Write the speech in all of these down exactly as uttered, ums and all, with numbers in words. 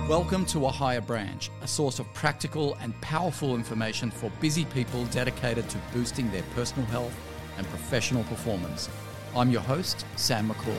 Welcome to A Higher Branch, a source of practical and powerful information for busy people dedicated to boosting their personal health and professional performance. I'm your host, Sam McCall.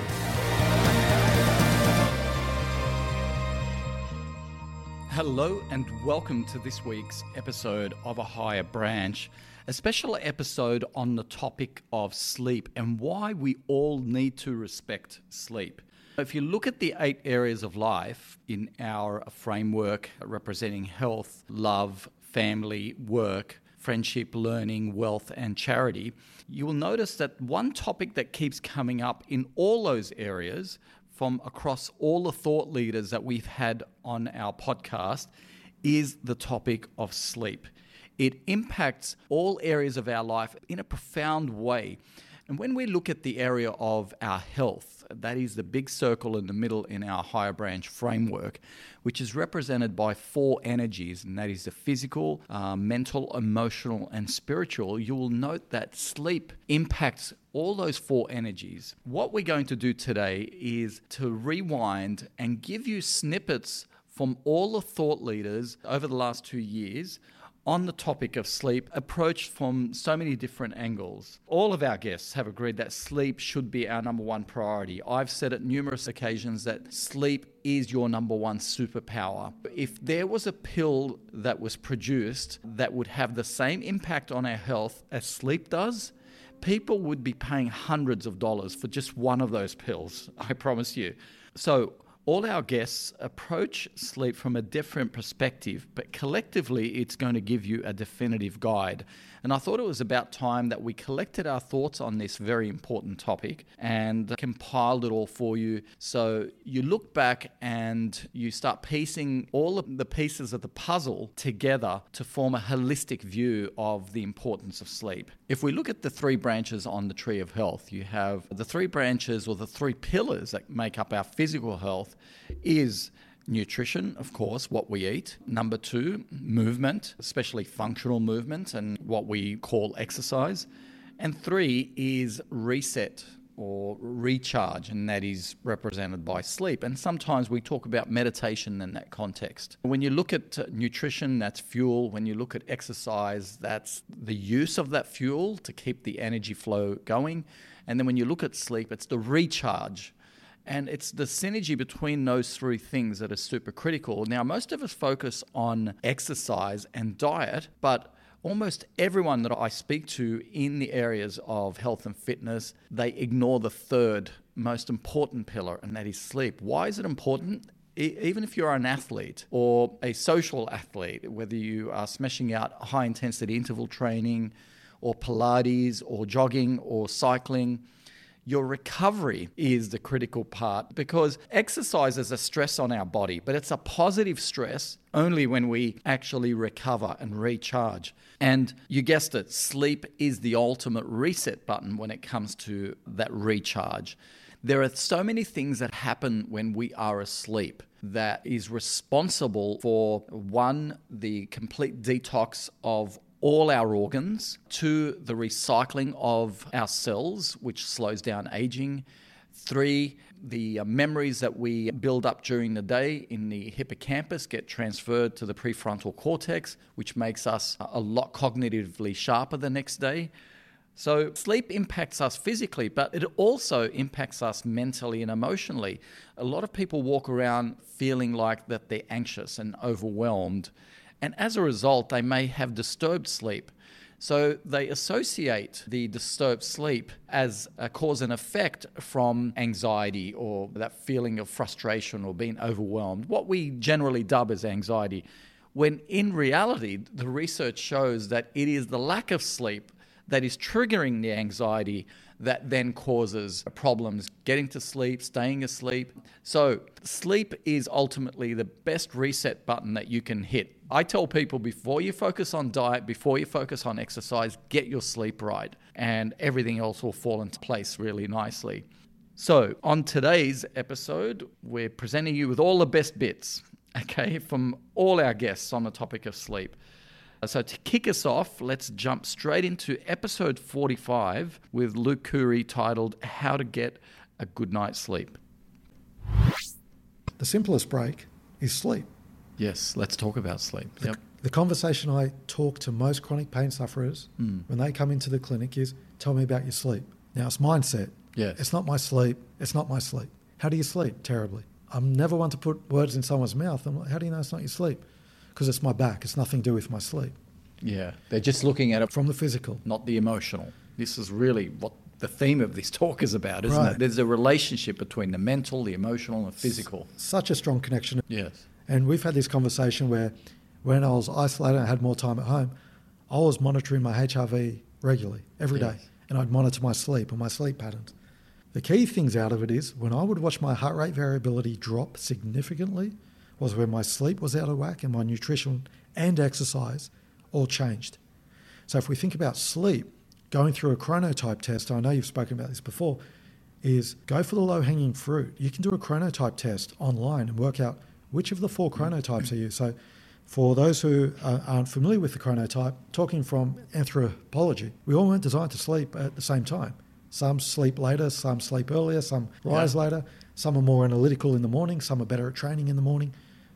Hello and welcome to this week's episode of A Higher Branch, a special episode on the topic of sleep and why we all need to respect sleep. If you look at the eight areas of life in our framework representing health, love, family, work, friendship, learning, wealth, and charity, you will notice that one topic that keeps coming up in all those areas from across all the thought leaders that we've had on our podcast is the topic of sleep. It impacts all areas of our life in a profound way. And when we look at the area of our health, that is the big circle in the middle in our Higher Branch framework, which is represented by four energies, and that is the physical, uh, mental, emotional, and spiritual, you will note that sleep impacts all those four energies. What we're going to do today is to rewind and give you snippets from all the thought leaders over the last two years on the topic of sleep, approached from so many different angles. All of our guests have agreed that sleep should be our number one priority. I've said at numerous occasions that sleep is your number one superpower. If there was a pill that was produced that would have the same impact on our health as sleep does, people would be paying hundreds of dollars for just one of those pills, I promise you. So, all our guests approach sleep from a different perspective, but collectively it's going to give you a definitive guide. And I thought it was about time that we collected our thoughts on this very important topic and compiled it all for you. So you look back and you start piecing all of the pieces of the puzzle together to form a holistic view of the importance of sleep. If we look at the three branches on the tree of health, you have the three branches or the three pillars that make up our physical health is nutrition, of course, what we eat. Number two, movement, especially functional movement and what we call exercise. And three is reset or recharge, and that is represented by sleep. And sometimes we talk about meditation in that context. When you look at nutrition, that's fuel. When you look at exercise, that's the use of that fuel to keep the energy flow going. And then when you look at sleep, it's the recharge. And it's the synergy between those three things that is super critical. Now, most of us focus on exercise and diet, but almost everyone that I speak to in the areas of health and fitness, they ignore the third most important pillar, and that is sleep. Why is it important? Even if you're an athlete or a social athlete, whether you are smashing out high-intensity interval training or Pilates or jogging or cycling, your recovery is the critical part, because exercise is a stress on our body, but it's a positive stress only when we actually recover and recharge. And you guessed it, sleep is the ultimate reset button when it comes to that recharge. There are so many things that happen when we are asleep that is responsible for, one, the complete detox of all our organs, two, the recycling of our cells, which slows down aging, three, the memories that we build up during the day in the hippocampus get transferred to the prefrontal cortex, which makes us a lot cognitively sharper the next day. So sleep impacts us physically, but it also impacts us mentally and emotionally. A lot of people walk around feeling like that they're anxious and overwhelmed, and as a result, they may have disturbed sleep. So they associate the disturbed sleep as a cause and effect from anxiety or that feeling of frustration or being overwhelmed, what we generally dub as anxiety, when in reality, the research shows that it is the lack of sleep that is triggering the anxiety that then causes problems getting to sleep, staying asleep. So sleep is ultimately the best reset button that you can hit. I tell people, before you focus on diet, before you focus on exercise, get your sleep right, and everything else will fall into place really nicely. So on today's episode, we're presenting you with all the best bits, okay, from all our guests on the topic of sleep. So to kick us off, let's jump straight into episode forty-five with Luke Curry, titled How to Get a Good Night's Sleep. The simplest break is sleep. Yes, let's talk about sleep. The, Yep. the conversation I talk to most chronic pain sufferers Mm. when they come into the clinic is, tell me about your sleep. Now, it's mindset. Yes. It's not my sleep. It's not my sleep. How do you sleep? Terribly. I'm never one to put words in someone's mouth. I'm like, how do you know it's not your sleep? Because it's my back. It's nothing to do with my sleep. Yeah. They're just looking at it From the physical. not the emotional. This is really what the theme of this talk is about, isn't Right. it? There's a relationship between the mental, the emotional, and the physical. Such a strong connection. Yes. And we've had this conversation where when I was isolated and had more time at home, I was monitoring my H R V regularly, every day. Yes. And I'd monitor my sleep and my sleep patterns. The key things out of it is when I would watch my heart rate variability drop significantly was when my sleep was out of whack and my nutrition and exercise all changed. So if we think about sleep, going through a chronotype test, I know you've spoken about this before, is go for the low-hanging fruit. You can do a chronotype test online and work out which of the four chronotypes are you. So for those who uh, aren't familiar with the chronotype, talking from anthropology, we all weren't designed to sleep at the same time. Some sleep later, some sleep earlier, some rise Yeah. later, some are more analytical in the morning, some are better at training in the morning.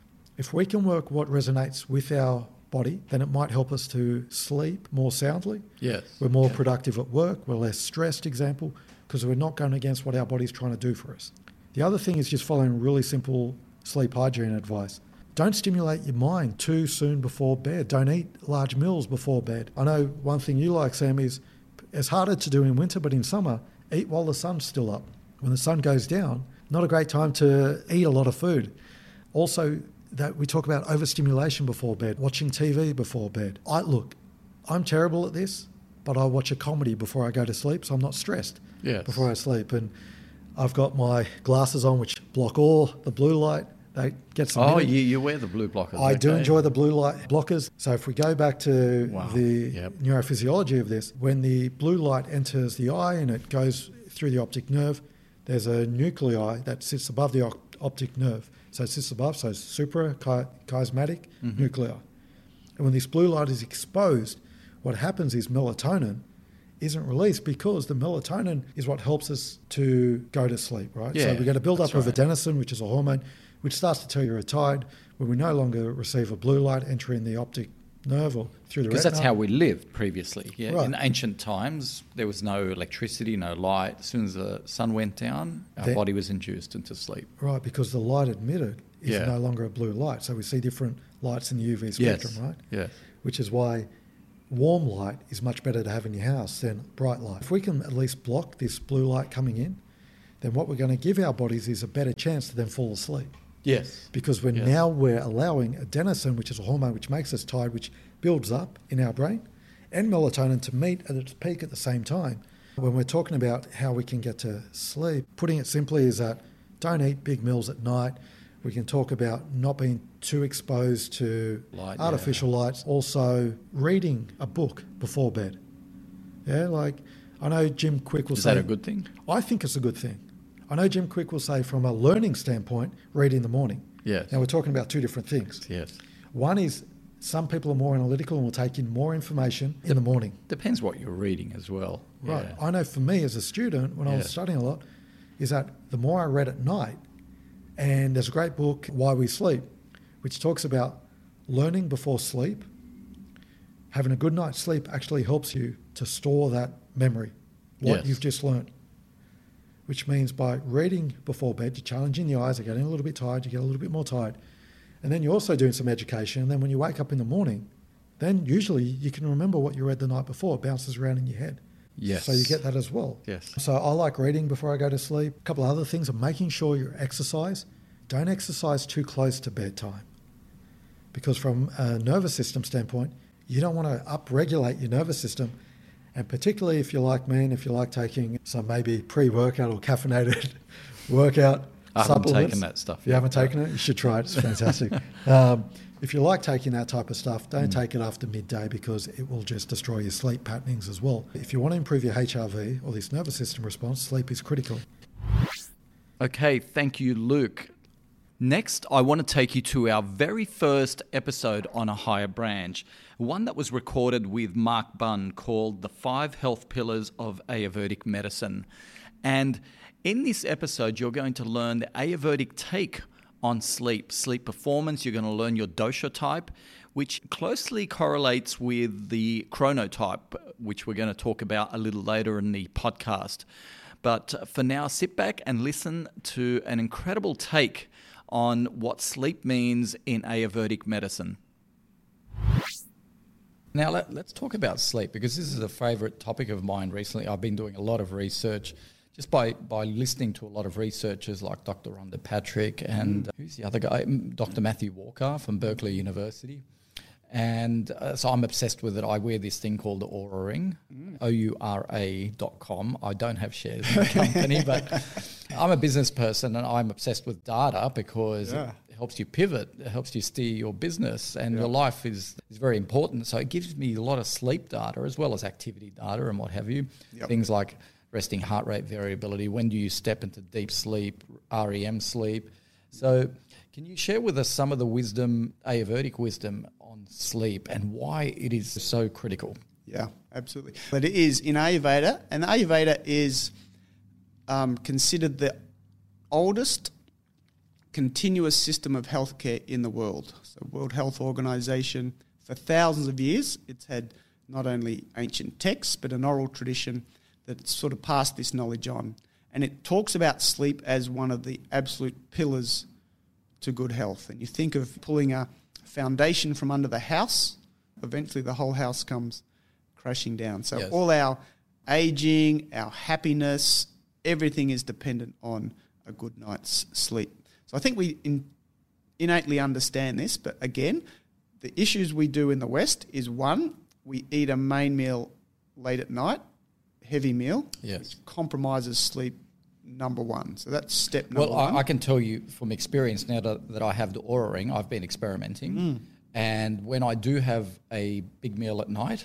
If we can work what resonates with our body, then it might help us to sleep more soundly. Yes. We're more Yeah. productive at work, we're less stressed, example, because we're not going against what our body's trying to do for us. The other thing is just following really simple sleep hygiene advice. Don't stimulate your mind too soon before bed. Don't eat large meals before bed. I know one thing you like, Sam, is it's harder to do in winter, but in summer, eat while the sun's still up. When the sun goes down, not a great time to eat a lot of food. Also, that we talk about overstimulation before bed, watching T V before bed. I look, I'm terrible at this, but I watch a comedy before I go to sleep, so I'm not stressed Yes. before I sleep. And I've got my glasses on which block all the blue light. They get some. Oh, minute. you, you wear the blue blockers. I do okay. enjoy the blue light blockers. So if we go back to Wow. the Yep. neurophysiology of this, when the blue light enters the eye and it goes through the optic nerve, there's a nuclei that sits above the op- optic nerve. So it sits above, so suprachiasmatic Mm-hmm. nuclei. And when this blue light is exposed, what happens is melatonin isn't released because the melatonin is what helps us to go to sleep, right? Yeah, so we get a build-up that's of right. adenosine, which is a hormone, which starts to tell you're tired when we no longer receive a blue light entering the optic nerve or through the Because retina. that's how we lived previously. Yeah. Right. In ancient times, there was no electricity, no light. As soon as the sun went down, our Then- body was induced into sleep. Right, because the light emitted is Yeah. no longer a blue light. So we see different lights in the U V spectrum, Yes. right? Yes. Which is why warm light is much better to have in your house than bright light. If we can at least block this blue light coming in, then what we're going to give our bodies is a better chance to then fall asleep. Yes. Because we're Yes. now we're allowing adenosine, which is a hormone which makes us tired, which builds up in our brain, and melatonin to meet at its peak at the same time. When we're talking about how we can get to sleep, putting it simply is that don't eat big meals at night. We can talk about not being too exposed to Light, artificial lights. Also, reading a book before bed. Yeah, like I know Jim Quick will Is say. that a good thing? I think it's a good thing. I know Jim Quick will say from a learning standpoint, read in the morning. Yes. Now we're talking about two different things. Yes. One is some people are more analytical and will take in more information in the morning. Depends what you're reading as well. Right. Yeah. I know for me as a student, when I was Yeah. studying a lot, is that the more I read at night, and there's a great book, Why We Sleep, which talks about learning before sleep. Having a good night's sleep actually helps you to store that memory, what Yes. you've just learned. Which means by reading before bed, you're challenging the eyes, you're getting a little bit tired, you get a little bit more tired. And then you're also doing some education. And then when you wake up in the morning, then usually you can remember what you read the night before. It bounces around in your head. Yes. So you get that as well. Yes. So I like reading before I go to sleep. A couple of other things are making sure you exercise. Don't exercise too close to bedtime. Because from a nervous system standpoint, you don't want to upregulate your nervous system. And particularly if you're like me and if you like taking some maybe pre-workout or caffeinated workout I haven't supplements. taken that stuff You yet. haven't taken it? You should try it. It's fantastic. um, if you like taking that type of stuff, don't take it after midday because it will just destroy your sleep patternings as well. If you want to improve your H R V or this nervous system response, sleep is critical. Okay, thank you, Luke. Next, I want to take you to our very first episode on A Higher Branch, one that was recorded with Mark Bunn called The Five Health Pillars of Ayurvedic Medicine. And in this episode, you're going to learn the Ayurvedic take on sleep, sleep performance. You're going to learn your dosha type, which closely correlates with the chronotype, which we're going to talk about a little later in the podcast. But for now, sit back and listen to an incredible take on what sleep means in Ayurvedic medicine. Now, let, let's talk about sleep, because this is a favourite topic of mine recently. I've been doing a lot of research just by, by listening to a lot of researchers like Doctor Rhonda Patrick and mm. who's the other guy? Doctor Matthew Walker from Berkeley University. And uh, so I'm obsessed with it. I wear this thing called the Oura Ring, mm. O U R A dot com. I don't have shares in the company, but I'm a business person and I'm obsessed with data because yeah. it helps you pivot, it helps you steer your business, and yeah. your life is, is very important. So it gives me a lot of sleep data as well as activity data and what have you. Yep. Things like resting heart rate variability, when do you step into deep sleep, R E M sleep. So can you share with us some of the wisdom, Ayurvedic wisdom on sleep and why it is so critical? Yeah, absolutely. But it is in Ayurveda, and Ayurveda is um, considered the oldest continuous system of healthcare in the world. So World Health Organization, for thousands of years, it's had not only ancient texts, but an oral tradition that sort of passed this knowledge on. And it talks about sleep as one of the absolute pillars to good health. And you think of pulling a foundation from under the house, eventually the whole house comes crashing down. So yes. all our aging, our happiness, everything is dependent on a good night's sleep. So I think we in, innately understand this, but again, the issues we do in the West is, one, we eat a main meal late at night, heavy meal, yes. which compromises sleep, number one. So that's step number well, one. Well, I, I can tell you from experience now that, that I have the Oura Ring, I've been experimenting. Mm. And when I do have a big meal at night,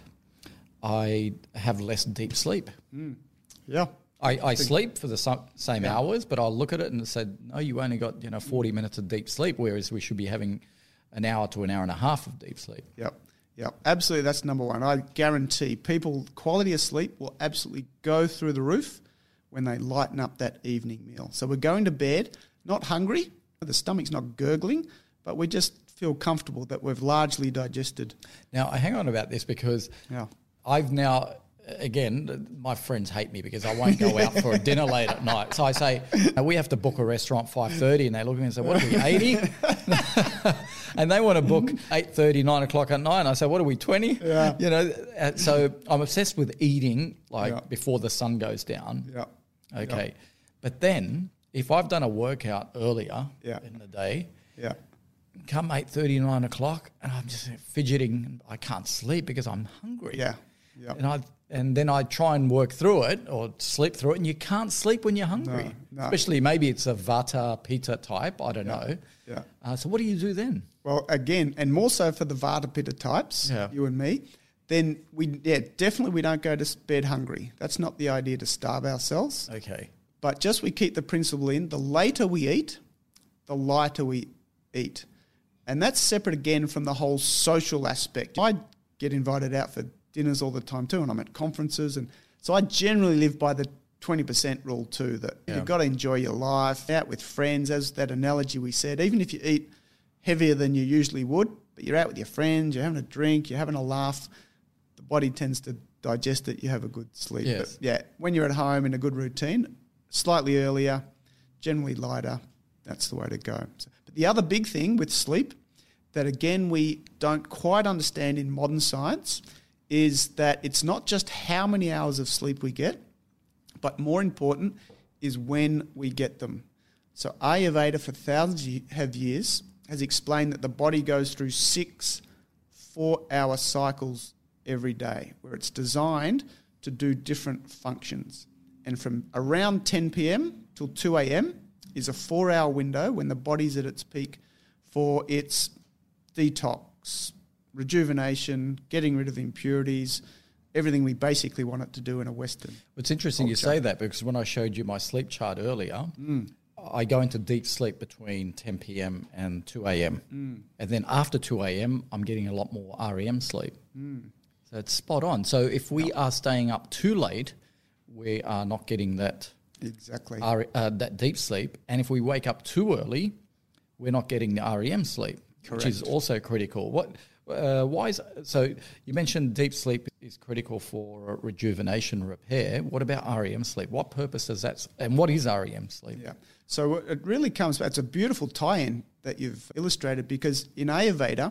I have less deep sleep. Mm. Yeah. I, I sleep for the same yeah. hours, but I'll look at it and said, no, you only got, you know, forty minutes of deep sleep, whereas we should be having an hour to an hour and a half of deep sleep. Yep. Yep. Absolutely. That's number one. I guarantee people, quality of sleep will absolutely go through the roof when they lighten up that evening meal. So we're going to bed not hungry, the stomach's not gurgling, but we just feel comfortable that we've largely digested. Now, I hang on about this because yeah. I've now, again, my friends hate me because I won't go out for a dinner late at night. So I say, no, we have to book a restaurant five thirty, and they look at me and say, what are we, eighty? And they want to book eight thirty, nine o'clock at night. And I say, what are we, twenty? Yeah. You know, so I'm obsessed with eating like yeah. before the sun goes down. Yeah. Okay. Yeah. But then if I've done a workout earlier yeah. in the day, yeah. come eight thirty, nine o'clock, and I'm just fidgeting. I can't sleep because I'm hungry. Yeah. Yeah. And I and then I try and work through it or sleep through it, and you can't sleep when you're hungry. No, no. Especially maybe it's a Vata Pitta type. I don't yeah. know. Yeah. Uh, so what do you do then? Well, again, and more so for the Vata Pitta types, yeah. you and me, then we yeah definitely we don't go to bed hungry. That's not the idea, to starve ourselves. Okay. But just we keep the principle in, the later we eat, the lighter we eat. And that's separate again from the whole social aspect. I get invited out for dinners all the time too, and I'm at conferences. And so I generally live by the twenty percent rule too, that yeah. you've got to enjoy your life, out with friends, as that analogy we said. Even if you eat heavier than you usually would, but you're out with your friends, you're having a drink, you're having a laugh, the body tends to digest it, you have a good sleep. Yes. But yeah, when you're at home in a good routine, slightly earlier, generally lighter, that's the way to go. So, but the other big thing with sleep that, again, we don't quite understand in modern science is that it's not just how many hours of sleep we get, but more important is when we get them. So Ayurveda for thousands of years has explained that the body goes through six four-hour cycles every day, where it's designed to do different functions. And from around ten p.m. till two a.m. is a four-hour window when the body's at its peak for its detox, rejuvenation, getting rid of impurities, everything we basically want it to do in a Western It's interesting culture. You say that, because when I showed you my sleep chart earlier, mm. I go into deep sleep between ten p.m. and two a.m. Mm. And then after two a.m., I'm getting a lot more R E M sleep. Mm. So it's spot on. So if we are staying up too late, we are not getting that exactly R, uh, that deep sleep. And if we wake up too early, we're not getting the R E M sleep, Correct. which is also critical. What? Uh, why is so? You mentioned deep sleep is critical for rejuvenation, repair. What about R E M sleep? What purpose does that? And what is R E M sleep? Yeah. So it really comes back. It's a beautiful tie-in that you've illustrated, because in Ayurveda,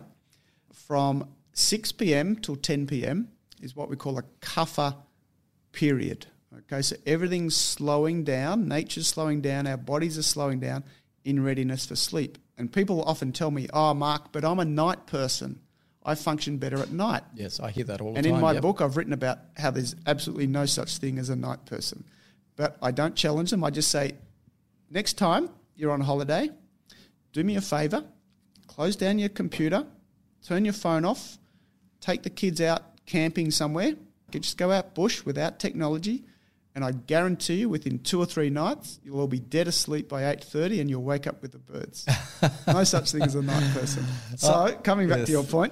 from six p.m. till ten p.m. is what we call a kapha period. Okay, so everything's slowing down, nature's slowing down, our bodies are slowing down in readiness for sleep. And people often tell me, "Oh, Mark, but I'm a night person. I function better at night." Yes, I hear that all the and time. in my yep. book, I've written about how there's absolutely no such thing as a night person. But I don't challenge them. I just say, next time you're on holiday, do me a favour, close down your computer, turn your phone off, take the kids out camping somewhere, just go out bush without technology, and I guarantee you within two or three nights, you'll all be dead asleep by eight thirty and you'll wake up with the birds. No such thing as a night person. So Oh, coming back yes. to your point,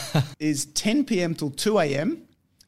is ten p.m. till two a.m.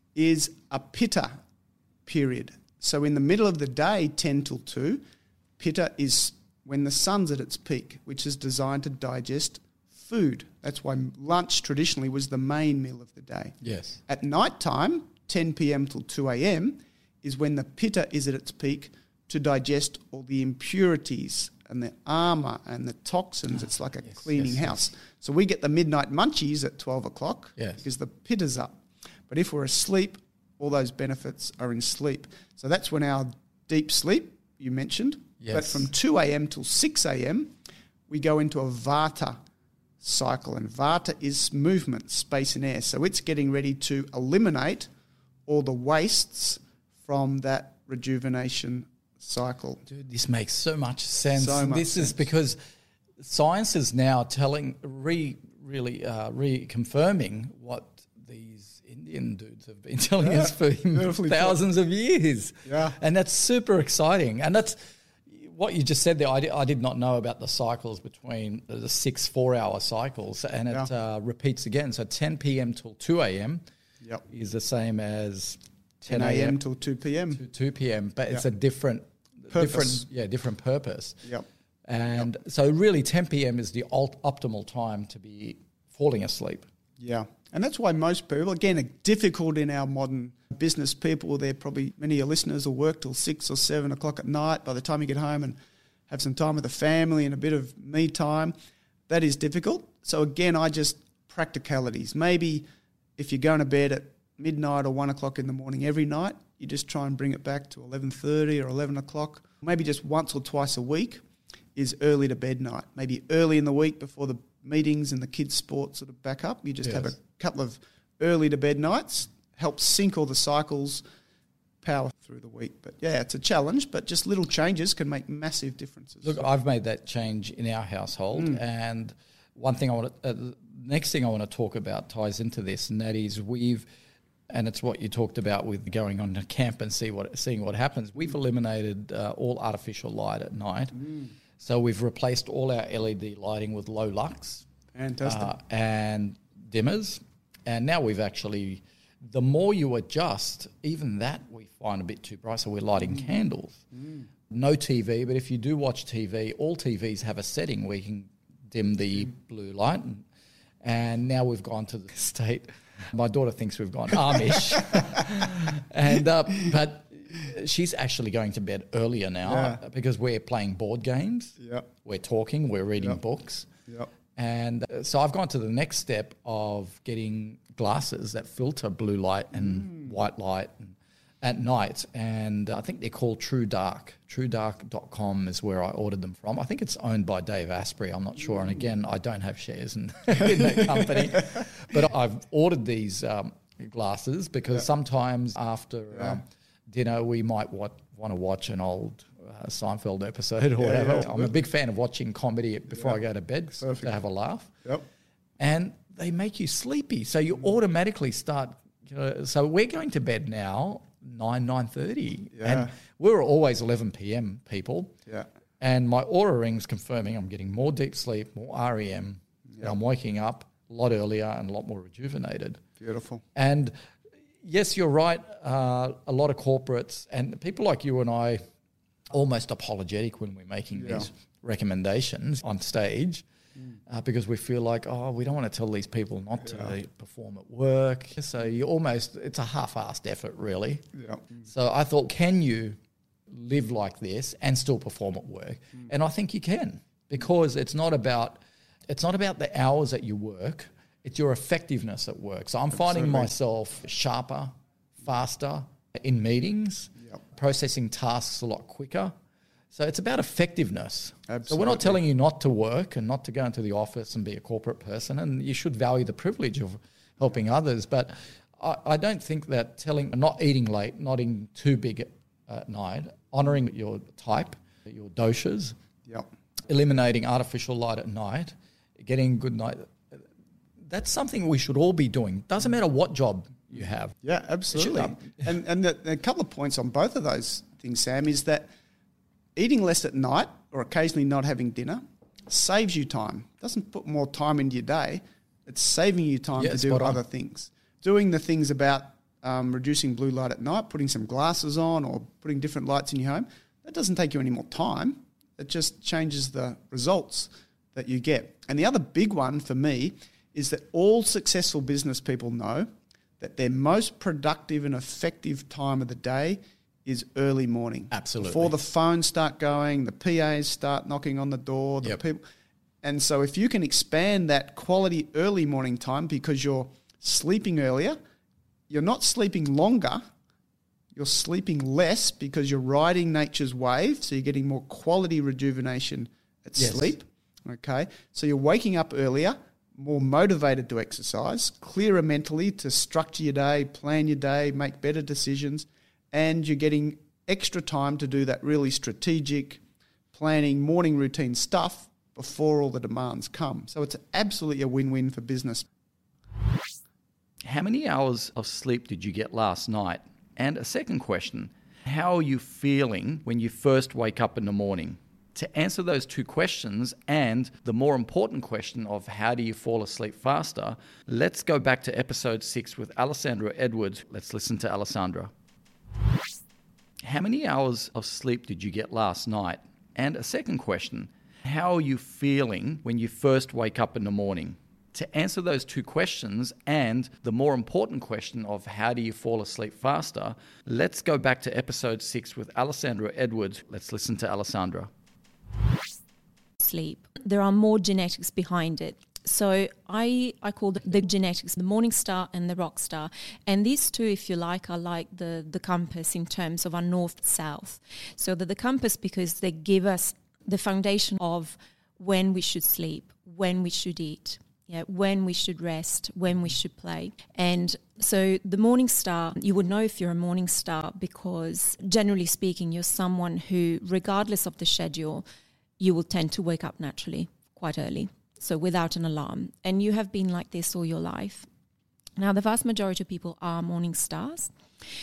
is a pitta period. So in the middle of the day, ten till two, pitta is when the sun's at its peak, which is designed to digest food. That's why lunch traditionally was the main meal of the day. Yes. At night time, ten p.m. till two a.m. is when the pitta is at its peak to digest all the impurities and the armour and the toxins. It's like a yes, cleaning yes, house. So we get the midnight munchies at twelve o'clock Yes. because the pitta's up. But if we're asleep, all those benefits are in sleep. So that's when our deep sleep, you mentioned. Yes. But from two a.m. till six a.m., we go into a vata cycle. And vata is movement, space and air. So it's getting ready to eliminate all the wastes from that rejuvenation cycle. Dude, this makes so much sense. So much this is sense. because science is now telling, re, really uh, reconfirming what these Indian dudes have been telling Yeah, us for beautifully put. thousands of years. Yeah. And that's super exciting. And that's what you just said there. I did, I did not know about the cycles between the six four-hour cycles, and it Yeah. uh, repeats again. So ten p.m. till two a.m. Yep. is the same as ten ten a.m. a.m. till two p.m. to two p.m. But it's Yeah. a different, Purpose. different, yeah, different purpose. Yep. And so really ten p.m. is the alt- optimal time to be falling asleep. Yeah. And that's why most people, again, are difficult in our modern business people. They're probably, many of your listeners will work till six or seven o'clock at night. By the time you get home and have some time with the family and a bit of me time, that is difficult. So again, I just, practicalities. Maybe if you're going to bed at midnight or one o'clock in the morning every night, you just try and bring it back to eleven thirty or eleven o'clock. Maybe just once or twice a week is early to bed night. Maybe early in the week before the meetings and the kids' sports sort of back up, you just have a Yes. couple of early to bed nights, help sync all the cycles, power through the week. But yeah, it's a challenge, but just little changes can make massive differences. Look, I've made that change in our household, Mm. and one thing I want to, uh, the next thing I want to talk about ties into this, and that is we've, and it's what you talked about with going on to camp and see what seeing what happens. We've eliminated uh, all artificial light at night, Mm. so we've replaced all our L E D lighting with low lux Fantastic. uh, and dimmers, and now we've actually. The more you adjust, even that we find a bit too bright, so we're lighting Mm. candles. No T V, but if you do watch T V, all T Vs have a setting where you can dim the Mm. blue light. And, and now we've gone to the state. My daughter thinks we've gone Amish. and uh, But she's actually going to bed earlier now Yeah. because we're playing board games. Yep. We're talking, we're reading Yep. books. Yep. And uh, so I've gone to the next step of getting glasses that filter blue light and white light and, at night. And I think they're called True Dark. true dark dot com is where I ordered them from. I think it's owned by Dave Asprey. I'm not sure. And again, I don't have shares in, in that company. But I've ordered these um, glasses because Yeah. sometimes after Yeah. um, dinner we might want, want to watch an old uh, Seinfeld episode or Yeah, whatever. yeah. I'm a big fan of watching comedy before Yeah. I go to bed Perfect. to have a laugh. Yep. And they make you sleepy. So you automatically start, you know, so we're going to bed now nine, nine thirty. Yeah. And we were always eleven p.m. people. Yeah. And my Aura Ring's confirming I'm getting more deep sleep, more R E M. And I'm waking up a lot earlier and a lot more rejuvenated. Beautiful. And yes, you're right. Uh, a lot of corporates and people like you and I almost apologetic when we're making Yeah. these recommendations on stage. mm. uh, because we feel like, oh, we don't want to tell these people not yeah. to perform at work. So you almost, it's a half-assed effort, really. Yeah. So I thought, can you live like this and still perform at work? Mm. And I think you can, because it's not about it's not about the hours that you work, it's your effectiveness at work. So I'm Absolutely. finding myself sharper, faster in meetings, yep. processing tasks a lot quicker. So it's about effectiveness. Absolutely. So we're not telling you not to work and not to go into the office and be a corporate person, and you should value the privilege of helping others. But I, I don't think that telling, not eating late, not eating too big at, at night, honouring your type, your doshas, yep. eliminating artificial light at night, getting good night, that's something we should all be doing. Doesn't matter what job you have. Yeah, absolutely. and and the, a couple of points on both of those things, Sam, is that eating less at night or occasionally not having dinner saves you time. Doesn't put more time into your day. It's saving you time yeah, to do other things. Doing the things about um, reducing blue light at night, putting some glasses on or putting different lights in your home, that doesn't take you any more time. It just changes the results that you get. And the other big one for me is that all successful business people know that their most productive and effective time of the day is early morning. Absolutely. Before the phones start going, the P As start knocking on the door, the yep. people. And so if you can expand that quality early morning time because you're sleeping earlier, you're not sleeping longer, you're sleeping less because you're riding nature's wave, so you're getting more quality rejuvenation at yes. sleep. Okay, so you're waking up earlier, more motivated to exercise, clearer mentally to structure your day, plan your day, make better decisions, and you're getting extra time to do that really strategic planning, morning routine stuff before all the demands come. So it's absolutely a win-win for business. How many hours of sleep did you get last night? And a second question, how are you feeling when you first wake up in the morning? To answer those two questions and the more important question of how do you fall asleep faster, let's go back to episode six with Alessandra Edwards. Let's listen to Alessandra. How many hours of sleep did you get last night? And a second question, how are you feeling when you first wake up in the morning? To answer those two questions and the more important question of how do you fall asleep faster, let's go back to episode six with Alessandra Edwards. Let's listen to Alessandra. Sleep. There are more genetics behind it. So I I call the, the genetics the morning star and the rock star. And these two, if you like, are like the, the compass in terms of our north-south. So that the compass, because they give us the foundation of when we should sleep, when we should eat, yeah, when we should rest, when we should play. And so the morning star, you would know if you're a morning star because generally speaking, you're someone who, regardless of the schedule, you will tend to wake up naturally quite early, so without an alarm. And you have been like this all your life. Now, the vast majority of people are morning stars,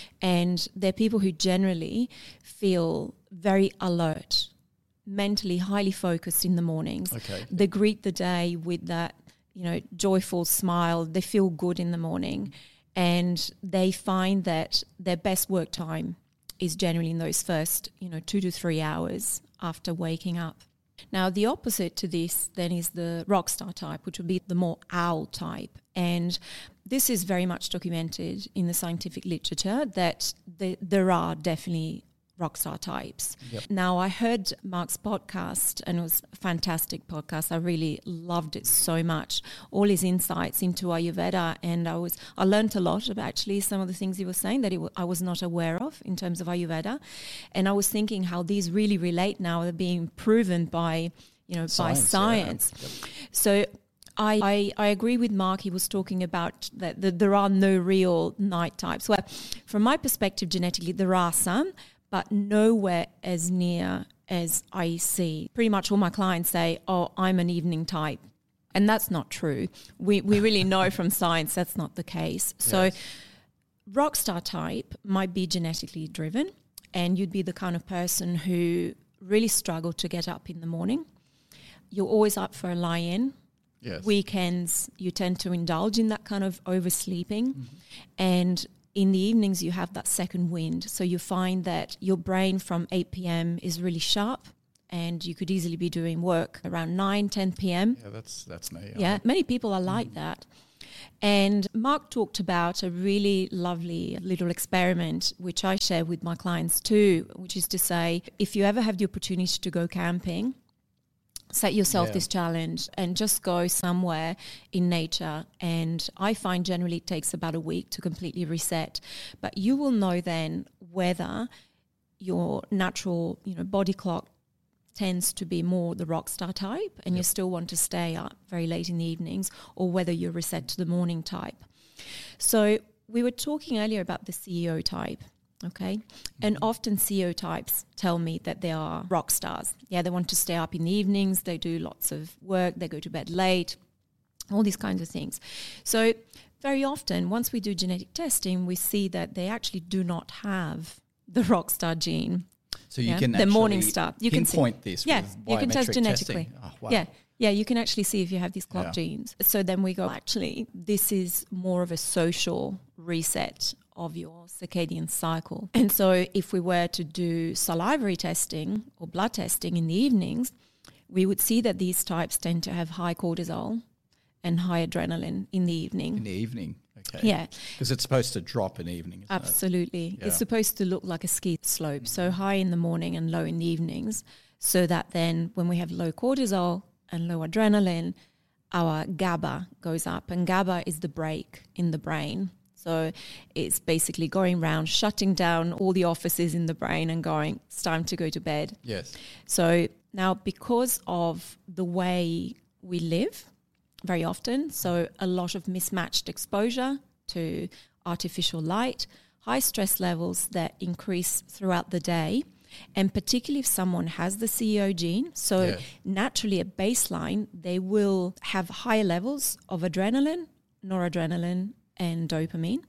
and they're people who generally feel very alert, mentally highly focused in the mornings. Okay. They greet the day with that, you know, joyful smile. They feel good in the morning, and they find that their best work time is generally in those first, you know, two to three hours after waking up. Now, the opposite to this then is the rock star type, which would be the more owl type. And this is very much documented in the scientific literature that the, there are definitely rock star types. Yep. Now, I heard Mark's podcast, and it was a fantastic podcast. I really loved it so much. All his insights into Ayurveda, and I was I learned a lot about actually some of the things he was saying that it w- I was not aware of in terms of Ayurveda. And I was thinking how these really relate now. They're being proven by, you know, science, by science. Yeah. Yep. So I, I, I agree with Mark. He was talking about that, that there are no real night types. Well, from my perspective, genetically, there are some, but nowhere as near as I see. Pretty much all my clients say, oh, I'm an evening type. And that's not true. We we really know from science that's not the case. So yes. Rockstar type might be genetically driven, and you'd be the kind of person who really struggled to get up in the morning. You're always up for a lie-in. Yes. Weekends, you tend to indulge in that kind of oversleeping. Mm-hmm. And in the evenings, you have that second wind. So you find that your brain from eight p.m. is really sharp, and you could easily be doing work around nine, ten p.m. Yeah, that's that's me. Yeah, many people are like that. And Mark talked about a really lovely little experiment, which I share with my clients too, which is to say, if you ever have the opportunity to go camping, set yourself Yeah. this challenge and just go somewhere in nature. And I find generally it takes about a week to completely reset. But you will know then whether your natural, you know, body clock tends to be more the rock star type and you still want to stay up very late in the evenings, or whether you're reset to the morning type. So we were talking earlier about the C E O type, okay? And often C E O types tell me that they are rock stars. Yeah, they want to stay up in the evenings, they do lots of work, they go to bed late, all these kinds of things. So very often, once we do genetic testing, we see that they actually do not have the rock star gene. So you Yeah, can the actually morning star. You can see- pinpoint this Yeah, with you can test biometric genetically. testing. Oh, wow. Yeah, yeah, you can actually see if you have these clock Yeah. genes. So then we go, actually, this is more of a social reset of your circadian cycle. And so if we were to do salivary testing or blood testing in the evenings, we would see that these types tend to have high cortisol and high adrenaline in the evening. In the evening. Okay. Yeah. Because it's supposed to drop in the evening. Isn't Absolutely. Yeah. It's supposed to look like a ski slope, so high in the morning and low in the evenings, so that then when we have low cortisol and low adrenaline, our GABA goes up. And GABA is the brake in the brain. So it's basically going around, shutting down all the offices in the brain and going, it's time to go to bed. it? Yes. So now, because of the way we live very often, so a lot of mismatched exposure to artificial light, high stress levels that increase throughout the day, and particularly if someone has the C E O gene, so Yeah. naturally at baseline, they will have higher levels of adrenaline, noradrenaline, and dopamine,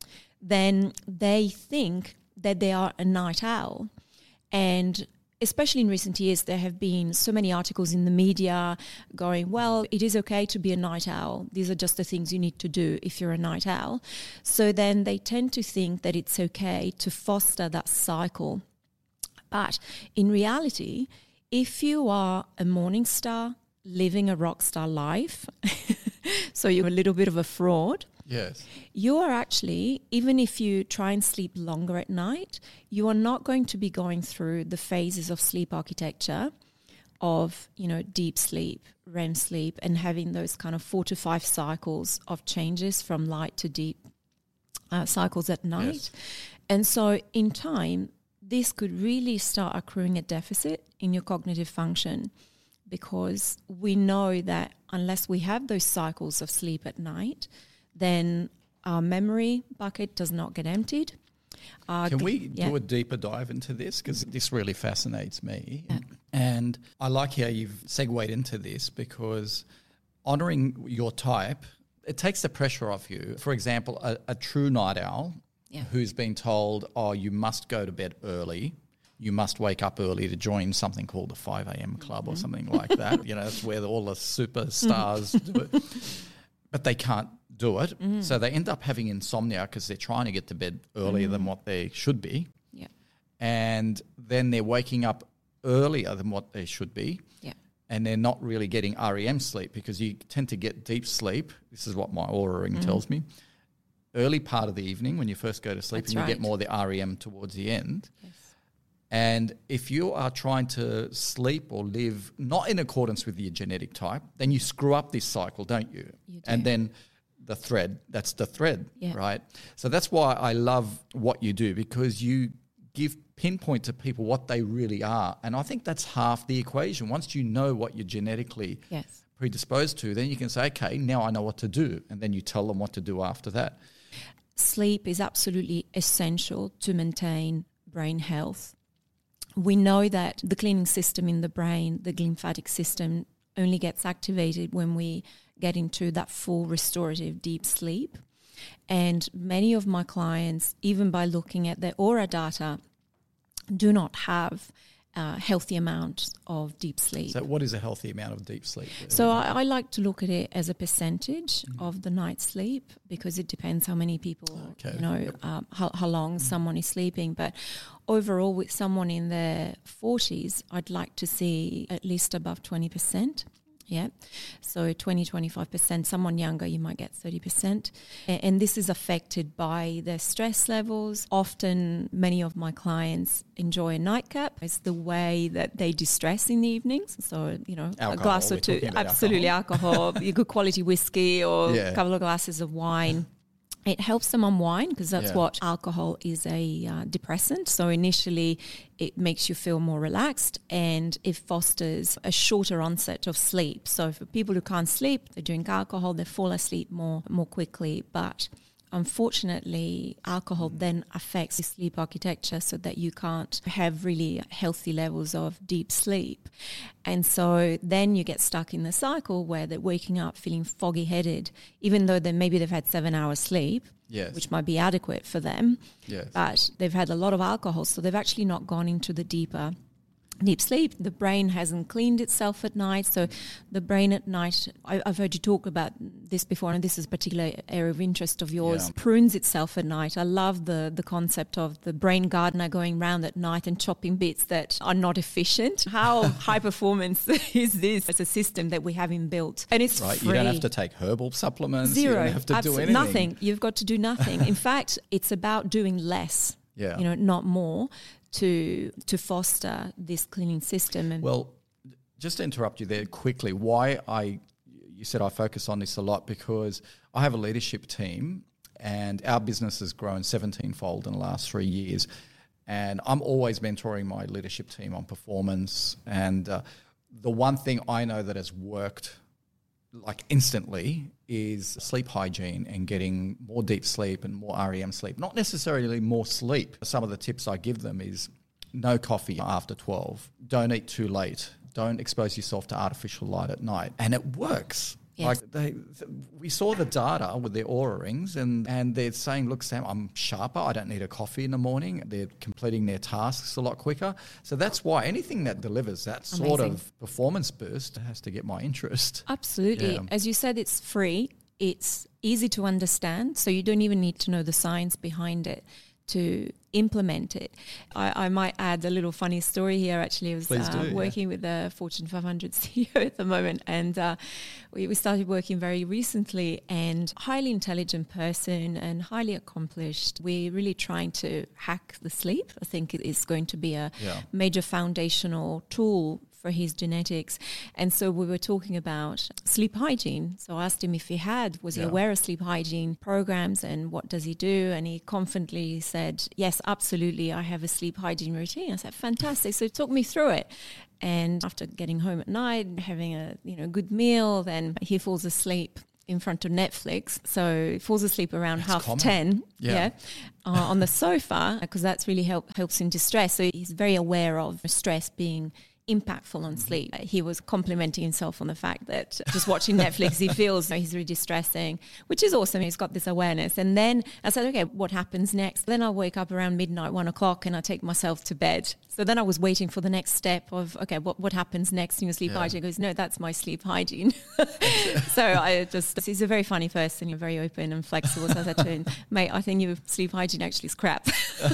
then they think that they are a night owl. And especially in recent years, there have been so many articles in the media going, well, it is okay to be a night owl. These are just the things you need to do if you're a night owl. So then they tend to think that it's okay to foster that cycle. But in reality, if you are a morning star living a rock star life, so you're a little bit of a fraud, Yes. you are actually, even if you try and sleep longer at night, you are not going to be going through the phases of sleep architecture of, you know, deep sleep, R E M sleep, and having those kind of four to five cycles of changes from light to deep uh, cycles at night. Yes. And so in time, this could really start accruing a deficit in your cognitive function, because we know that unless we have those cycles of sleep at night, then our memory bucket does not get emptied. Our Can g- we yeah. do a deeper dive into this? Because this really fascinates me. And I like how you've segued into this, because honouring your type, it takes the pressure off you. For example, a, a true night owl Yeah. who's been told, oh, you must go to bed early, you must wake up early to join something called the five a.m. club or something like that. You know, that's where all the superstars do it. But they can't do it. So they end up having insomnia because they're trying to get to bed earlier than what they should be. Yeah. And then they're waking up earlier than what they should be. Yeah. And they're not really getting R E M sleep, because you tend to get deep sleep. This is what my Aura Ring tells me. Early part of the evening when you first go to sleep, That's and you get right. more of the R E M towards the end. Yes. And if you are trying to sleep or live not in accordance with your genetic type, then you screw up this cycle, don't you? You do. And then the thread, that's the thread, Yeah. right? So that's why I love what you do, because you give pinpoint to people what they really are. And I think that's half the equation. Once you know what you're genetically Yes. predisposed to, then you can say, okay, now I know what to do. And then you tell them what to do after that. Sleep is absolutely essential to maintain brain health. We know that the cleaning system in the brain, the lymphatic system, only gets activated when we get into that full restorative deep sleep. And many of my clients, even by looking at their aura data, do not have uh, healthy amount of deep sleep. So what is a healthy amount of deep sleep? So I, I like to look at it as a percentage mm. of the night's sleep, because it depends how many people, okay. you know, yep. um, how, how long mm. someone is sleeping. But overall, with someone in their forties, I'd like to see at least above twenty percent. Yeah, so twenty, twenty-five percent. Someone younger, you might get thirty percent. And this is affected by their stress levels. Often, many of my clients enjoy a nightcap. It's the way that they distress in the evenings. So, you know, alcohol, a glass or two, absolutely alcohol, alcohol a good quality whiskey or yeah. a couple of glasses of wine. It helps them unwind, because that's yeah. what alcohol is, a uh, depressant. So initially it makes you feel more relaxed, and it fosters a shorter onset of sleep. So for people who can't sleep, they drink alcohol, they fall asleep more more quickly. But unfortunately, alcohol then affects the sleep architecture so that you can't have really healthy levels of deep sleep. And so then you get stuck in the cycle where they're waking up feeling foggy-headed, even though they maybe they've had seven hours sleep, yes. which might be adequate for them, yes. but they've had a lot of alcohol, so they've actually not gone into the deeper deep sleep. The brain hasn't cleaned itself at night. So the brain at night, I, I've heard you talk about this before, and this is a particular area of interest of yours, yeah. prunes itself at night. I love the, the concept of the brain gardener going round at night and chopping bits that are not efficient. How high performance is this as a system that we have inbuilt? And it's right. free. You don't have to take herbal supplements. Zero. You don't have to Absol- do anything. Nothing. You've got to do nothing. In fact, it's about doing less, yeah. you know, not more, to to foster this cleaning system. And well, just to interrupt you there quickly, why I, you said I focus on this a lot, because I have a leadership team and our business has grown seventeen-fold in the last three years. And I'm always mentoring my leadership team on performance. And uh, the one thing I know that has worked like instantly is sleep hygiene and getting more deep sleep and more R E M sleep. Not necessarily more sleep. Some of the tips I give them is no coffee after twelve. Don't eat too late. Don't expose yourself to artificial light at night. And it works. Yes. Like they, we saw the data with their Oura rings, and, and they're saying, look, Sam, I'm sharper. I don't need a coffee in the morning. They're completing their tasks a lot quicker. So that's why anything that delivers that sort Amazing. of performance boost has to get my interest. Absolutely. Yeah. As you said, it's free. It's easy to understand. So you don't even need to know the science behind it to implement it. I, I might add a little funny story here. Actually, I was Please uh, do, working yeah. with a Fortune five hundred C E O at the moment, and uh, we, we started working very recently, and highly intelligent person and highly accomplished. We're really trying to hack the sleep. I think it is going to be a Yeah. major foundational tool for his genetics. And so we were talking about sleep hygiene. So I asked him if he had, was he Yeah. aware of sleep hygiene programs and what does he do? And he confidently said, yes, absolutely, I have a sleep hygiene routine. I said, fantastic. So he took me through it. And after getting home at night, having a you know good meal, then he falls asleep in front of Netflix. So he falls asleep around That's half common. ten, Yeah. yeah, uh, on the sofa, because that's really help, helps him distress. So he's very aware of stress being impactful on sleep. He was complimenting himself on the fact that just watching Netflix, he feels you know, he's really distressing, which is awesome. He's got this awareness. And then I said, okay, what happens next? Then I'll wake up around midnight, one o'clock, and I take myself to bed. So then I was waiting for the next step of, okay, what, what happens next in your sleep Yeah. hygiene? He goes, no, that's my sleep hygiene. So I just, he's a very funny person. You're very open and flexible. So I said to him, mate, I think your sleep hygiene actually is crap.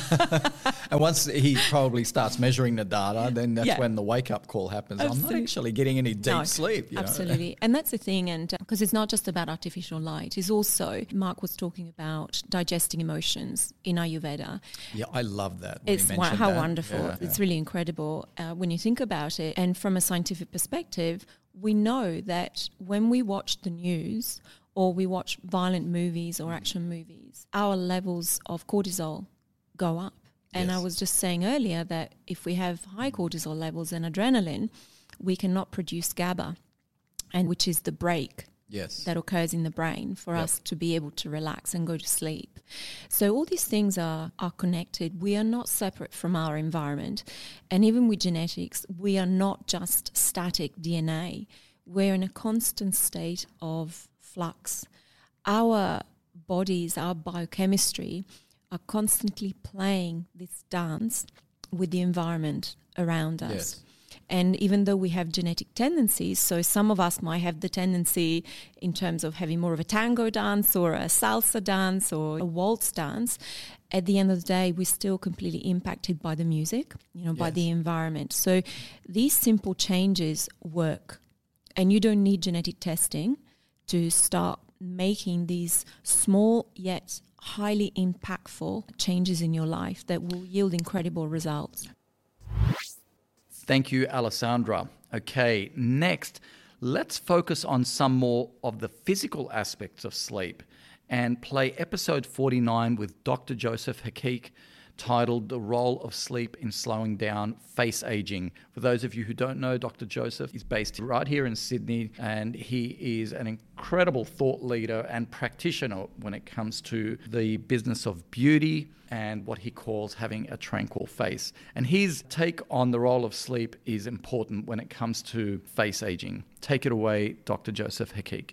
And once he probably starts measuring the data, then that's Yeah. when the wake-up call happens. I'm Absolutely. not actually getting any deep No, sleep. You know? Absolutely. And that's the thing. And because uh, it's not just about artificial light, it's also, Mark was talking about digesting emotions in Ayurveda. Yeah, I love that. when It's he wa- mentioned how that. wonderful. Yeah, It's yeah. really incredible uh, when you think about it. And from a scientific perspective, we know that when we watch the news or we watch violent movies or action movies, our levels of cortisol go up. And Yes. I was just saying earlier that if we have high cortisol levels and adrenaline, we cannot produce GABA, and which is the brake Yes. that occurs in the brain for Yep. us to be able to relax and go to sleep. So all these things are, are connected. We are not separate from our environment. And even with genetics, we are not just static D N A. We're in a constant state of flux. Our bodies, our biochemistry are constantly playing this dance with the environment around us. Yes. And even though we have genetic tendencies, so some of us might have the tendency in terms of having more of a tango dance or a salsa dance or a waltz dance, at the end of the day, we're still completely impacted by the music, you know, by Yes. the environment. So these simple changes work. And you don't need genetic testing to start making these small yet highly impactful changes in your life that will yield incredible results. Thank you, Alessandra. Okay, next, let's focus on some more of the physical aspects of sleep and play episode forty-nine with Doctor Joseph Hakik, titled The Role of Sleep in Slowing Down Face Aging. For those of you who don't know, Doctor Joseph is based right here in Sydney, and he is an incredible thought leader and practitioner when it comes to the business of beauty and what he calls having a tranquil face. And his take on the role of sleep is important when it comes to face aging. Take it away, Doctor Joseph Hakik.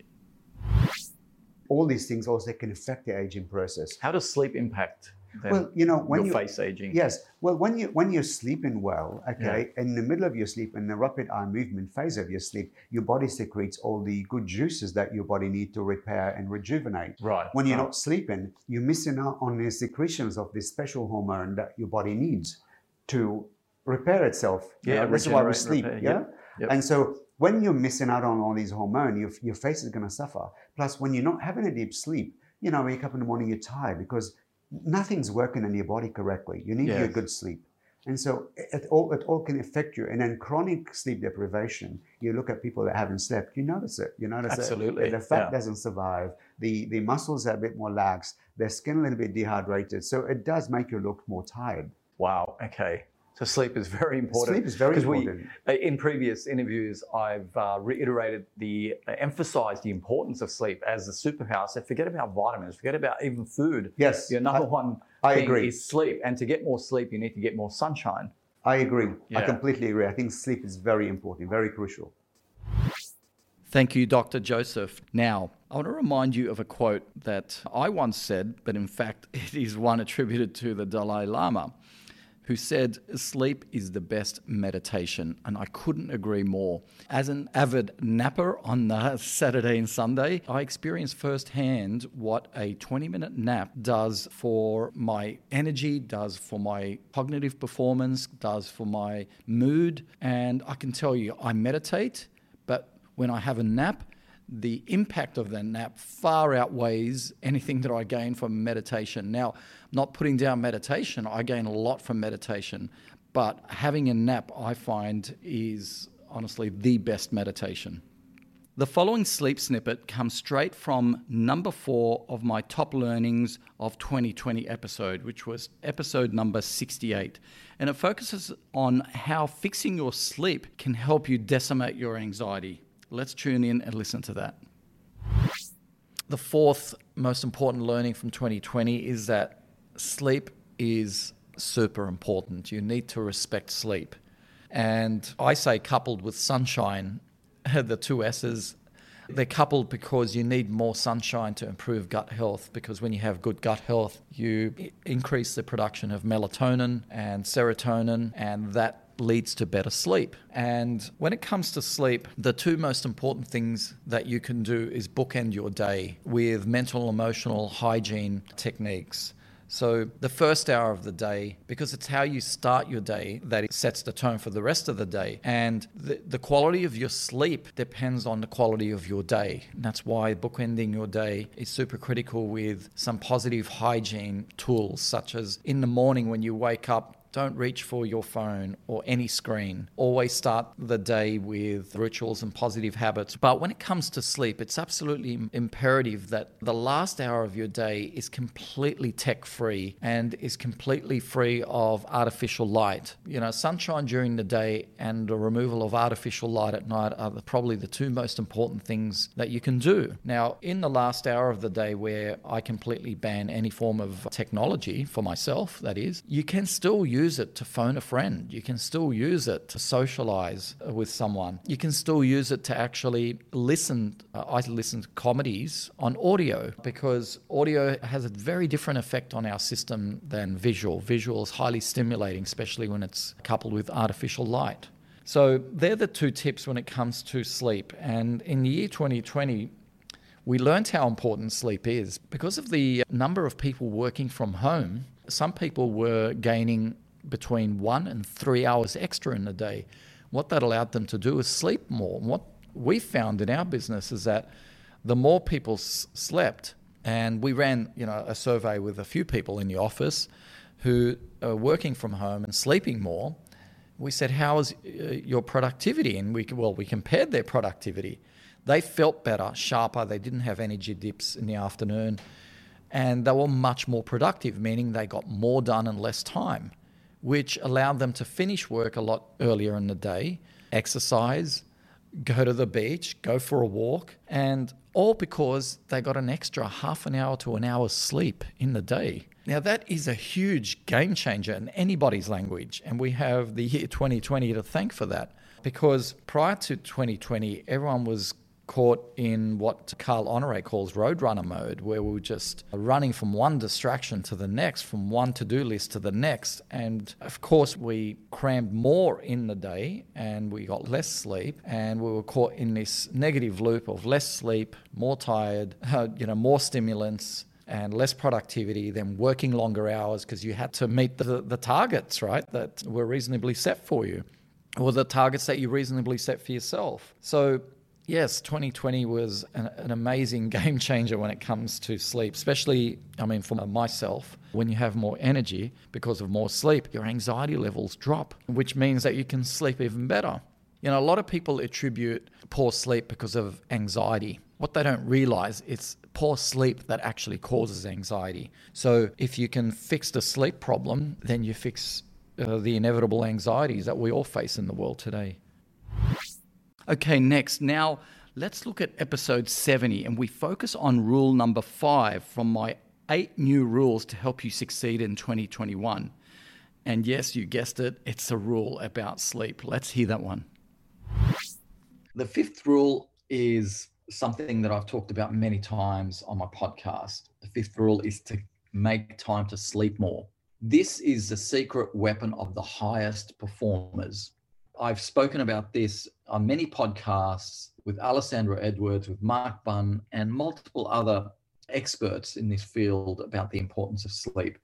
All these things also can affect the aging process. How does sleep impact then Well, you know, when your you face aging? Yes. Well, when you when you're sleeping well, okay, in the middle of your sleep, in the rapid eye movement phase of your sleep, your body secretes all the good juices that your body needs to repair and rejuvenate. Right. When you're right. not sleeping, you're missing out on the secretions of this special hormone that your body needs to repair itself. You Yeah, know, this is why we regenerate, sleep. repair, Yeah. yep, yep. And so when you're missing out on all these hormones, your, your face is going to suffer. Plus, when you're not having a deep sleep, you know, wake up in the morning, you're tired because nothing's working in your body correctly. You need Yes. your good sleep. And so it, it all it all can affect you. And then chronic sleep deprivation, you look at people that haven't slept, you notice it. You notice Absolutely, it. The fat yeah. doesn't survive. The the muscles are a bit more lax. Their skin a little bit dehydrated. So it does make you look more tired. Wow. Okay. So sleep is very important. Sleep is very 'Cause important. We, in previous interviews, I've uh, reiterated the, uh, emphasized the importance of sleep as a superpower. So forget about vitamins, forget about even food. Yes, Your number I- one I thing agree. is sleep. And to get more sleep, you need to get more sunshine. I agree. Yeah. I completely agree. I think sleep is very important, very crucial. Thank you, Doctor Joseph. Now, I want to remind you of a quote that I once said, but in fact, it is one attributed to the Dalai Lama, who said, sleep is the best meditation. And I couldn't agree more. As an avid napper on the Saturday and Sunday, I experienced firsthand what a twenty-minute nap does for my energy, does for my cognitive performance, does for my mood. And I can tell you, I meditate, but when I have a nap, the impact of that nap far outweighs anything that I gain from meditation. Now, I'm not putting down meditation. I gain a lot from meditation, but having a nap, I find, is honestly the best meditation. The following sleep snippet comes straight from number four of my top learnings of twenty twenty episode, which was episode number sixty-eight. And it focuses on how fixing your sleep can help you decimate your anxiety. Let's tune in and listen to that. The fourth most important learning from twenty twenty is that sleep is super important. You need to respect sleep. And I say coupled with sunshine, the two S's, they're coupled because you need more sunshine to improve gut health, because when you have good gut health, you i- increase the production of melatonin and serotonin, and that leads to better sleep. And when it comes to sleep, the two most important things that you can do is bookend your day with mental, emotional hygiene techniques. So the first hour of the day, because it's how you start your day that it sets the tone for the rest of the day. And the, the quality of your sleep depends on the quality of your day. And that's why bookending your day is super critical with some positive hygiene tools, such as in the morning when you wake up, don't reach for your phone or any screen. Always start the day with rituals and positive habits. But when it comes to sleep, it's absolutely imperative that the last hour of your day is completely tech-free and is completely free of artificial light. You know, sunshine during the day and the removal of artificial light at night are the, probably the two most important things that you can do. Now, in the last hour of the day where I completely ban any form of technology, for myself, that is, you can still use use it to phone a friend. You can still use it to socialize with someone. You can still use it to actually listen. Uh, I listen to comedies on audio because audio has a very different effect on our system than visual. Visual is highly stimulating, especially when it's coupled with artificial light. So they're the two tips when it comes to sleep. And in the year twenty twenty, we learned how important sleep is. Because of the number of people working from home, some people were gaining between one and three hours extra in a day. What that allowed them to do is sleep more. And what we found in our business is that the more people s- slept, and we ran, you know, a survey with a few people in the office who are working from home and sleeping more. We said, how is uh, your productivity? And we well, we compared their productivity. They felt better, sharper. They didn't have energy dips in the afternoon. And they were much more productive, meaning they got more done in less time, which allowed them to finish work a lot earlier in the day, exercise, go to the beach, go for a walk, and all because they got an extra half an hour to an hour's sleep in the day. Now, that is a huge game changer in anybody's language, and we have the year twenty twenty to thank for that, because prior to twenty twenty, everyone was caught in what Carl Honore calls roadrunner mode, where we were just running from one distraction to the next, from one to-do list to the next. And of course, we crammed more in the day and we got less sleep, and we were caught in this negative loop of less sleep, more tired, uh, you know, more stimulants, and less productivity, then working longer hours because you had to meet the, the targets, right, that were reasonably set for you, or the targets that you reasonably set for yourself. So yes, twenty twenty was an, an amazing game changer when it comes to sleep, especially, I mean, for myself, when you have more energy because of more sleep, your anxiety levels drop, which means that you can sleep even better. You know, a lot of people attribute poor sleep because of anxiety. What they don't realize is poor sleep that actually causes anxiety. So if you can fix the sleep problem, then you fix uh, the inevitable anxieties that we all face in the world today. Okay, next. Now, let's look at episode seventy, and we focus on rule number five from my eight new rules to help you succeed in twenty twenty-one. And yes, you guessed it, it's a rule about sleep. Let's hear that one. The fifth rule is something that I've talked about many times on my podcast. The fifth rule is to make time to sleep more. This is the secret weapon of the highest performers. I've spoken about this on many podcasts with Alessandra Edwards, with Mark Bunn, and multiple other experts in this field about the importance of sleep.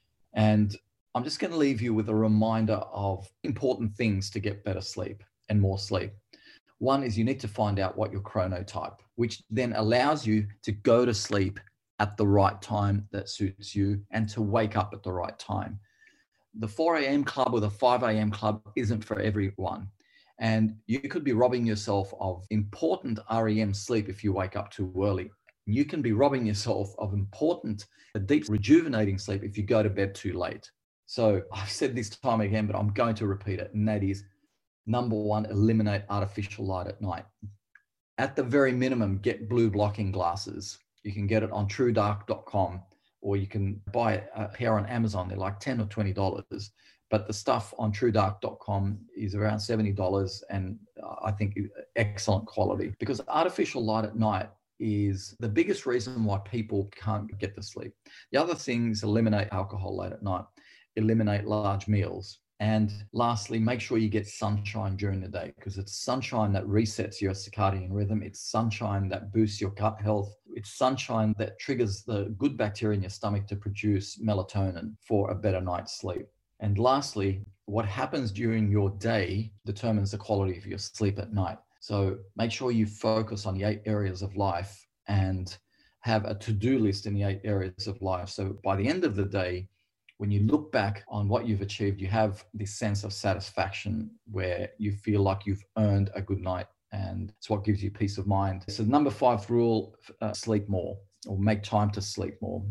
And I'm just going to leave you with a reminder of important things to get better sleep and more sleep. One is you need to find out what your chronotype, which then allows you to go to sleep at the right time that suits you and to wake up at the right time. The four a.m. club or the five a.m. club isn't for everyone. And you could be robbing yourself of important R E M sleep if you wake up too early. You can be robbing yourself of important, deep, rejuvenating sleep if you go to bed too late. So I've said this time again, but I'm going to repeat it. And that is, number one, eliminate artificial light at night. At the very minimum, get blue blocking glasses. You can get it on true dark dot com, or you can buy a pair on Amazon. They're like ten or twenty dollars. But the stuff on true dark dot com is around seventy dollars, and I think excellent quality, because artificial light at night is the biggest reason why people can't get to sleep. The other things, eliminate alcohol late at night, eliminate large meals. And lastly, make sure you get sunshine during the day, because it's sunshine that resets your circadian rhythm. It's sunshine that boosts your gut health. It's sunshine that triggers the good bacteria in your stomach to produce melatonin for a better night's sleep. And lastly, what happens during your day determines the quality of your sleep at night. So make sure you focus on the eight areas of life and have a to-do list in the eight areas of life. So by the end of the day, when you look back on what you've achieved, you have this sense of satisfaction where you feel like you've earned a good night, and it's what gives you peace of mind. So number five rule, uh, sleep more, or make time to sleep more.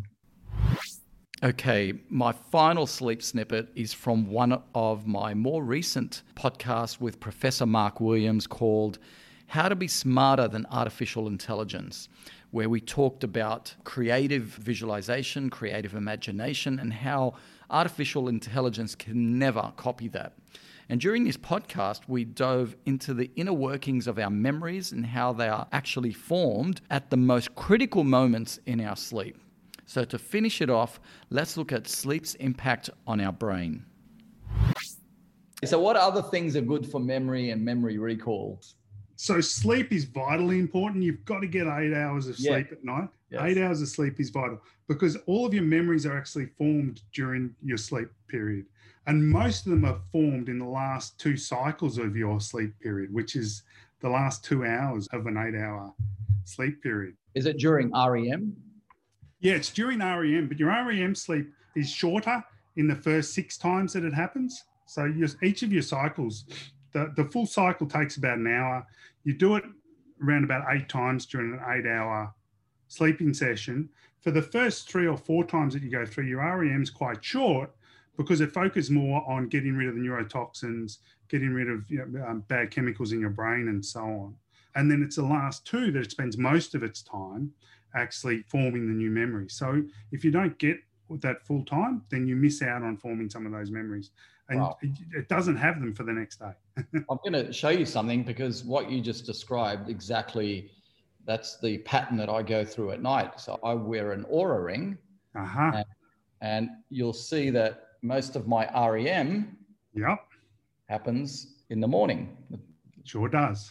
Okay, my final sleep snippet is from one of my more recent podcasts with Professor Mark Williams called How to Be Smarter Than Artificial Intelligence, where we talked about creative visualization, creative imagination, and how artificial intelligence can never copy that. And during this podcast, we dove into the inner workings of our memories and how they are actually formed at the most critical moments in our sleep. So to finish it off, let's look at sleep's impact on our brain. So what other things are good for memory and memory recall? So sleep is vitally important. You've got to get eight hours of sleep yeah. at night. Yes. Eight hours of sleep is vital because all of your memories are actually formed during your sleep period. And most of them are formed in the last two cycles of your sleep period, which is the last two hours of an eight-hour sleep period. Is it during R E M? Yeah, it's during R E M, but your R E M sleep is shorter in the first six times that it happens. So your, each of your cycles, the, the full cycle takes about an hour. You do it around about eight times during an eight-hour sleeping session. For the first three or four times that you go through, your R E M is quite short, because it focuses more on getting rid of the neurotoxins, getting rid of you know, um, bad chemicals in your brain and so on. And then it's the last two that it spends most of its time actually forming the new memories. So if you don't get that full time, then you miss out on forming some of those memories. And wow. it, it doesn't have them for the next day. I'm going to show you something because what you just described exactly, that's the pattern that I go through at night. So I wear an Oura ring uh-huh. and, and you'll see that most of my R E M yep. happens in the morning. Sure does.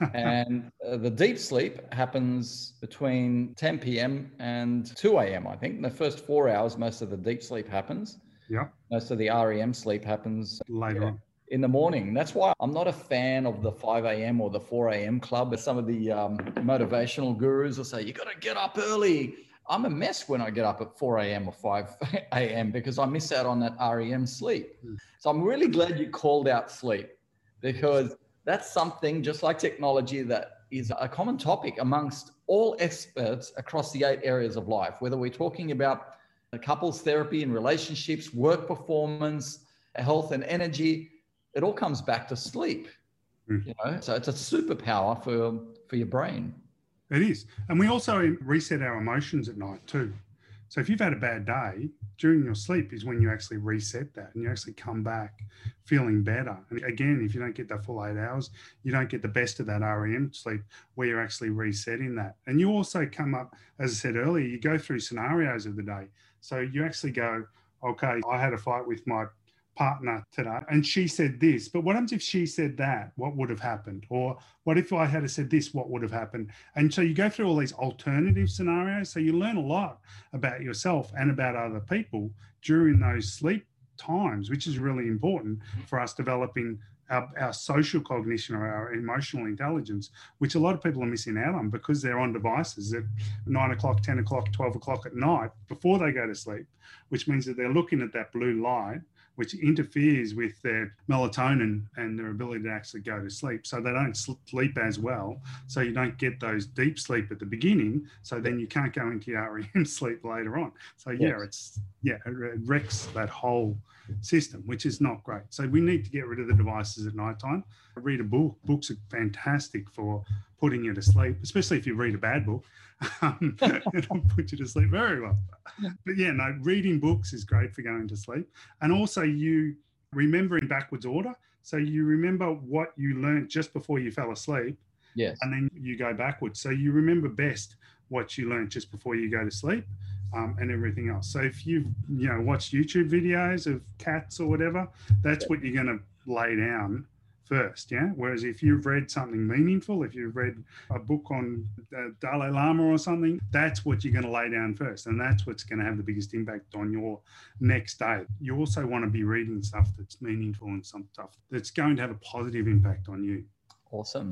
And uh, the deep sleep happens between ten p.m. and two a.m. I think. In the first four hours, most of the deep sleep happens. Yeah. Most of the R E M sleep happens later yeah, on in the morning. That's why I'm not a fan of the five a.m. or the four a.m. club. Some of the um, motivational gurus will say, you got to get up early. I'm a mess when I get up at four a.m. or five a.m. because I miss out on that R E M sleep. Mm. So I'm really glad you called out sleep because that's something just like technology that is a common topic amongst all experts across the eight areas of life, whether we're talking about couples therapy and relationships, work performance, health and energy, it all comes back to sleep. Mm. You know, so it's a superpower for, for your brain. It is. And we also reset our emotions at night too. So if you've had a bad day, during your sleep is when you actually reset that and you actually come back feeling better. And again, if you don't get that full eight hours, you don't get the best of that R E M sleep where you're actually resetting that. And you also come up, as I said earlier, you go through scenarios of the day. So you actually go, okay, I had a fight with my partner today and she said this, but what happens if she said that? What would have happened? Or what if I had said this? What would have happened? And so you go through all these alternative scenarios. So you learn a lot about yourself and about other people during those sleep times, which is really important for us developing our, our social cognition or our emotional intelligence, which a lot of people are missing out on because they're on devices at nine o'clock, ten o'clock, twelve o'clock at night before they go to sleep, which means that they're looking at that blue light, which interferes with their melatonin and their ability to actually go to sleep. So they don't sleep as well. So you don't get those deep sleep at the beginning. So then you can't go into your R E M sleep later on. So yeah, yes. it's, yeah, it wrecks that whole system, which is not great. So we need to get rid of the devices at nighttime. Read a book. Books are fantastic for putting you to sleep, especially if you read a bad book. Um, it'll put you to sleep very well. But yeah, no, reading books is great for going to sleep. And also you remember in backwards order. So you remember what you learned just before you fell asleep. Yes. And then you go backwards. So you remember best what you learned just before you go to sleep. Um, and everything else. So if you've, you know, watched YouTube videos of cats or whatever, that's what you're going to lay down first, yeah? Whereas if you've read something meaningful, if you've read a book on uh, Dalai Lama or something, that's what you're going to lay down first. And that's what's going to have the biggest impact on your next day. You also want to be reading stuff that's meaningful and some stuff that's going to have a positive impact on you. Awesome.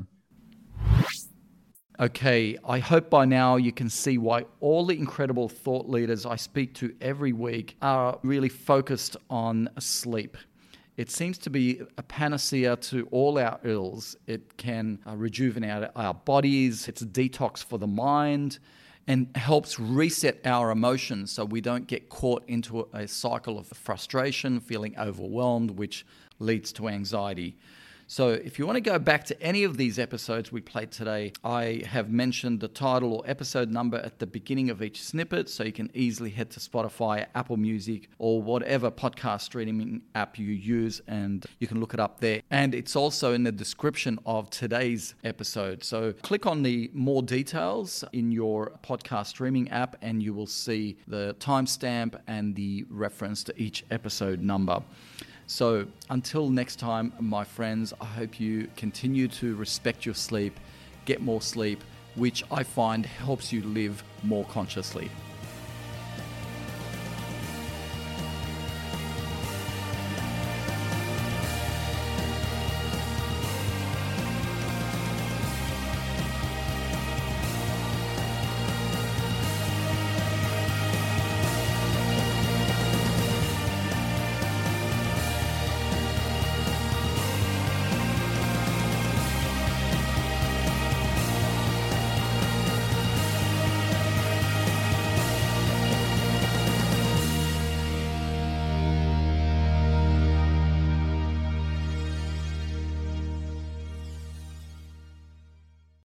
Okay, I hope by now you can see why all the incredible thought leaders I speak to every week are really focused on sleep. It seems to be a panacea to all our ills. It can uh, rejuvenate our bodies, it's a detox for the mind, and helps reset our emotions so we don't get caught into a cycle of frustration, feeling overwhelmed, which leads to anxiety. So if you want to go back to any of these episodes we played today, I have mentioned the title or episode number at the beginning of each snippet, so you can easily head to Spotify, Apple Music, or whatever podcast streaming app you use, and you can look it up there. And it's also in the description of today's episode. So click on the more details in your podcast streaming app and you will see the timestamp and the reference to each episode number. So until next time, my friends, I hope you continue to respect your sleep, get more sleep, which I find helps you live more consciously.